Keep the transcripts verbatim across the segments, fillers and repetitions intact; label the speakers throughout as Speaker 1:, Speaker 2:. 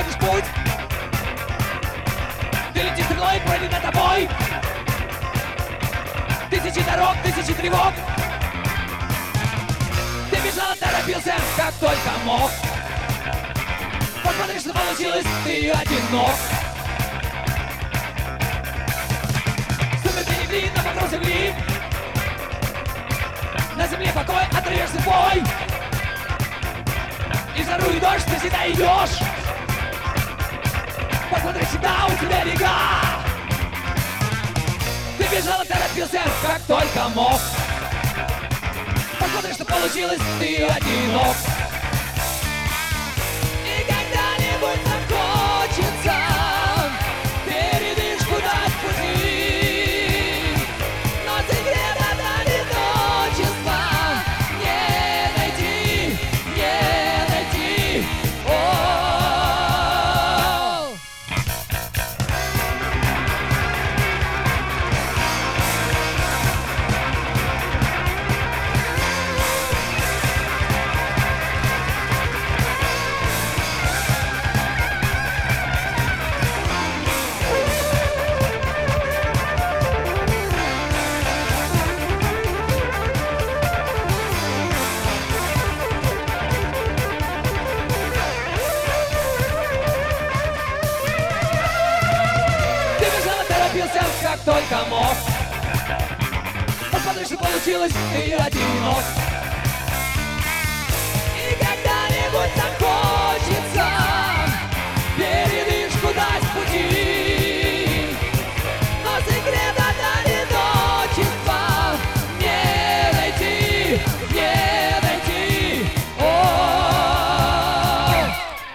Speaker 1: находишь путь. Ты летишь стрелой, пройдет над тобой. Тысячи дорог, тысячи тревог. Ты бежал, торопился, как только мог. Посмотри, что получилось, ты одинок. Сумерки легли на покров земли. На земле покой, отрывешься в бой. И в жару и дождь ты всегда идешь. Посмотри, всегда у тебя бега. Ты бежал и торопился, как только мог. Посмотри, что получилось, ты одинок. И когда-нибудь захочется передышку дать пути. Но секрета до одиночества не найти, не найти. О-о-о. Как только мог. Посмотри, что получилось, ты одинок. И когда-нибудь захочется передышку дать в пути. Но секрета до одиночества не найти, не найти. О-о-о.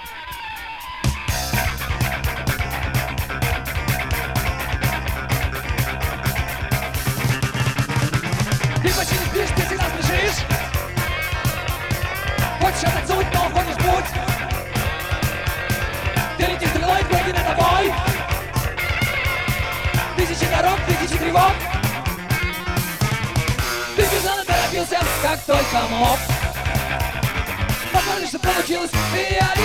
Speaker 1: Ты почти не спишь, ты всегда спешишь. Хочешь отдохнуть, но уходишь в путь. Ты летишь стрелой, впереди над тобой. Тысячи дорог, тысячи тревог. Ты бежал и торопился, как только мог. Посмотри, что получилось, ты